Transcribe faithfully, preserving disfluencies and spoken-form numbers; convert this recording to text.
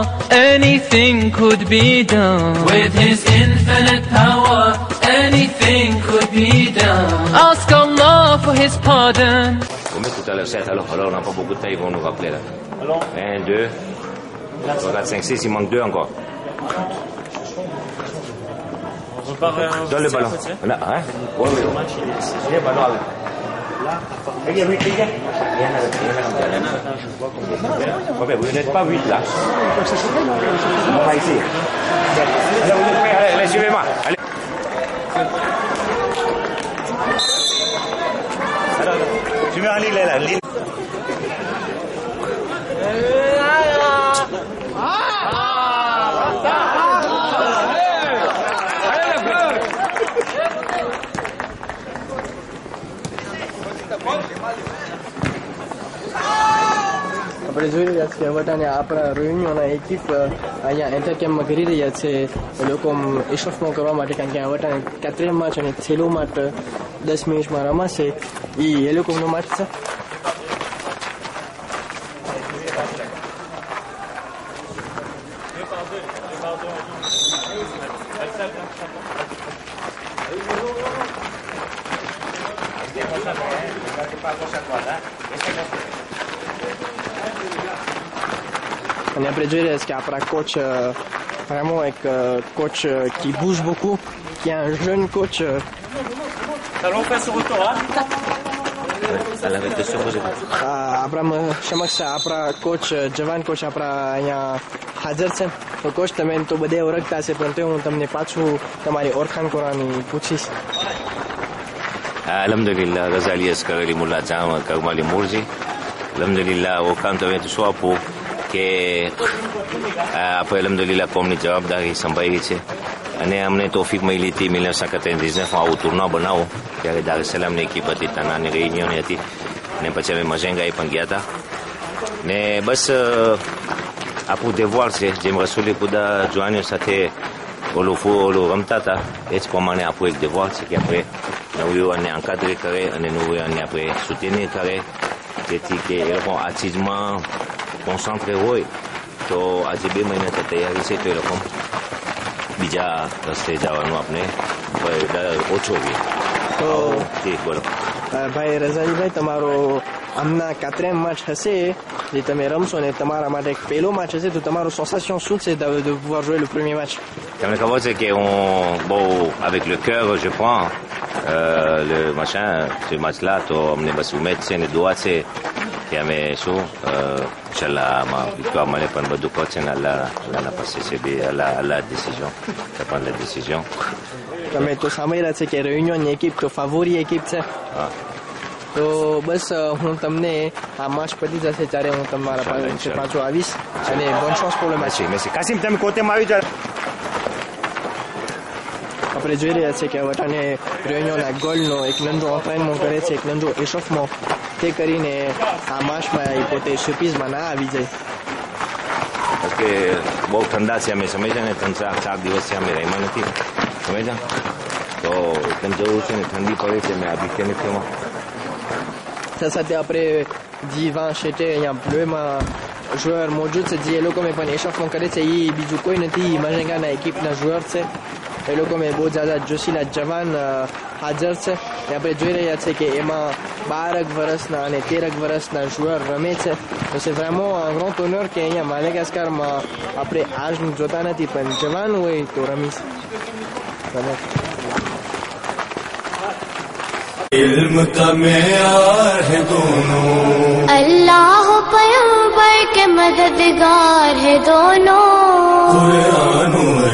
anything could be done. With His infinite power, anything could be done. Ask Allah for His pardon. Come tout à l'heure, sept, alors, alors on n'a pas beaucoup de temps, ils vont nous rappeler là. Un, deux, trois, quatre, cinq, six, il manque deux encore. Donne le ballon. Là, hein? Oui, oui. Le ballon là. Regarde, huit, les gars. Vous n'êtes pas huit là. On va ici. Allez, allez, suivez-moi. Allez. Alors, tu mets en ligne là, ligne. આપણે જોઈ રહ્યા છીએ વટાને આપણા રોહિણીઓના એકિપ અહીંયા એન્ટરકેમ્પમાં કરી રહ્યા છે એ લોકો એશોફનો કરવા માટે કારણ કે આ વટાને કેથરીન માચ અને થેલો માટ દસ મિનિટમાં રમાશે એ એ લોકોનો માચ છે. અને આપણે જોઈ રહ્યા છીએ કે આપણા કોચ vraiment એક coach qui bouge beaucoup, qui est un jeune coach. Allons faire son retour, hein? આપણા સમક્ષ આપણા કોચ જવાન કોચ આપણા અહીંયા હાજર છે. તો કોચ તમે તો બધે ઓળખતા હશે પણ તો હું તમને પાછું તમારી ઓળખાણ કરવાની પૂછીશ. Alhamdulillah, Ghazali Askarali Mullah Jama Karmali Murji. Alhamdulillah, aucun de tout soit pour que après alhamdulillah કોમની જવાબદારી સંભાળી છે અને અમને તોફીક મળી હતી ઓગણીસો quatre-vingt-dix-neuf આવું ટુર્ના બનાવો ત્યારે દાર સલામની એકિપ હતી તાનાની રેયુનિયન હતી ને પછી અમે મઝેંગાઈ પણ ગયા હતા ને બસ આપણું દેવવાર છે જેમ રસૂલી ખુદા જવાનીઓ સાથે ઓલું ફૂ ઓલું રમતા હતા એ જ પ્રમાણે આપણું એક દેવવાર છે કે આપણે નવયુવાનને આંકાતરી કરે અને નવયુવાનને આપણે સૂચિની કરે જેથી કે એ લોકો આ ચીજમાં કોન્સન્ટ્રે હોય તો આજે બે મહિનાથી તૈયારી છે તો એ લોકો બીજા રસ્તે જવાનું આપણે ઓછો હોય તો ઠીક બોલો ભાઈ રઝાલીભાઈ તમારો હમણાં કાતરેમ મેચ હશે જે તમે રમશો ને તમારા માટે એક પહેલો મેચ હશે તો તમારો sensation શું છે de pouvoir jouer le premier match? તમને ખબર છે કે હું બહુ avec le cœur je prends euh, le machin ce match là તો અમને બસ ઉમેદ છે ને દુઆ છે કે અમે શું ઇન્શાલ્લાહ victoire મળે પણ બધું કોચ ને અલ્લાહ અલ્લાહના પાસે છે બે અલ્લાહ અલ્લાહ decision ça prend la décision. તમે તો સાંભળી રહ્યા છે કે રેયુનિયનની એકિપ તો ફાવોરી એકિપ છે તો બસ હું તમને આ મેચ પતી જશે ત્યારે હું તમારા પાસે પાછો આવીશ અને bonne chance pour le match. merci Kassim તમે કોતેમાં આવી જાવ. આપણે જોઈ રહ્યા છીએ કે વટાને રેયુનિયનના ગોલનો એક નંદો એન્ટ્રેનમેન્ટ કરે છે એક નંદો એશોફમાં તે કરીને આ મેચમાં એ પોતે શૂપીઝમાં ના આવી જાય. ઓકે બહુ ઠંડા છે અમે સમજ્યા ને ત્રણ ચાર ચાર દિવસથી અમે રહેમાં નથી સમજ્યા તો એકદમ જરૂર છે ને ઠંડી પડે છે મેં આ બીકે નથી એમાં સાથે આપણે જી વાં શેટે અહીંયા બ્લુમાં joueur મોજૂદ છે જે એ લોકો મેં પણ એશોફમાં કરે છે એ બીજું કોઈ નથી મઝેંગાના એકિપના joueur છે એ લોકો મેં બહુ જ્યાદા જોશીલા જવાન હાજર છે આપણે જોઈ રહ્યા છીએ કે એમાં બારક વર્ષના અને તેરક વર્ષના joueur રમે છે તો c'est vraiment un grand honneur કે અહીંયા માદાગાસ્કારમાં આપણે આજનું જોતા નથી પણ જવાન હોય તો રમી રમે. इल्म का मेयार है दोनों अल्लाह पैगंबर के मददगार है दोनों